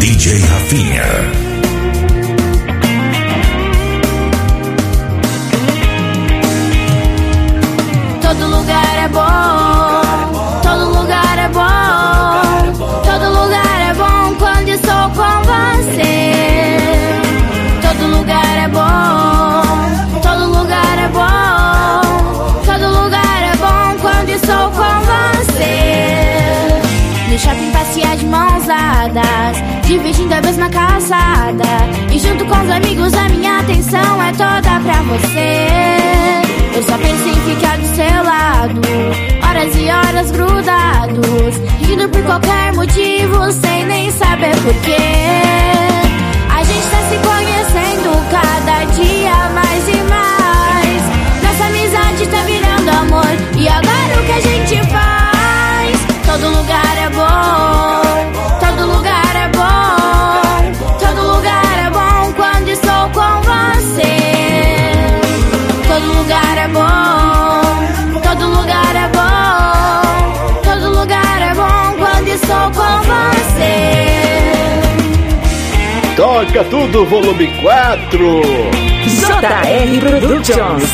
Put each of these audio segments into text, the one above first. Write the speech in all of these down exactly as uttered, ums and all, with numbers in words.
D J Rafinha. Todo lugar é bom, todo lugar é bom, todo lugar é bom quando estou com você. Todo lugar é bom, todo lugar é bom, todo lugar é bom quando estou com você. No shopping passear de mãos dadas, dividindo a mesma calçada, e junto com os amigos a minha atenção é toda pra você. Eu só penso em ficar do seu lado, horas e horas grudados, rindo por qualquer motivo, sem nem saber porquê. A gente tá se conhecendo cada dia mais e mais. Nossa amizade tá virando amor, e agora o que a gente faz? Todo lugar é bom, todo lugar é bom, todo lugar é bom quando estou com você. Todo lugar é bom, todo lugar é bom, todo lugar é bom quando estou com você. Toca tudo, volume quatro. J R Productions.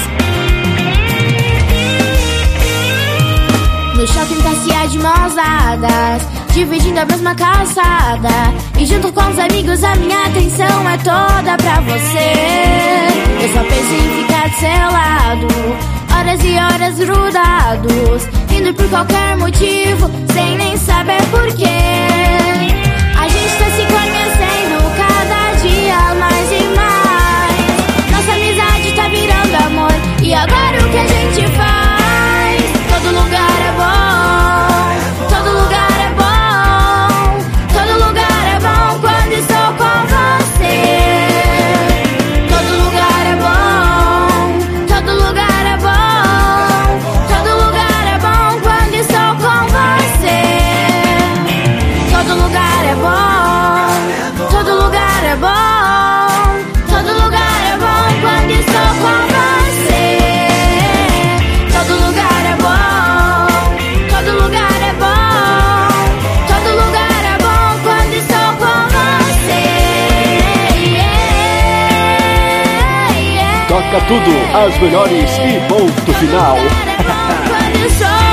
No shopping passear de mãos dadas, dividindo a mesma calçada, e junto com os amigos a minha atenção é toda pra você. Eu só penso em ficar do seu lado, horas e horas grudados, rindo por qualquer motivo, sem nem saber porquê. A gente tá se conhecendo cada dia mais e mais. Nossa amizade tá virando amor, e agora o que a gente faz? Todo lugar é bom, todo lugar é bom, todo lugar é bom quando estou com você. Todo lugar é bom, todo lugar é bom, todo lugar é bom quando estou com você. Todo lugar é bom, todo lugar é bom, todo lugar é bom quando estou com você. Todo lugar é bom, todo lugar é bom, todo lugar é bom quando estou com você. Yeah, yeah. Toca tudo, as melhores e ponto final. Todo lugar é bom quando estou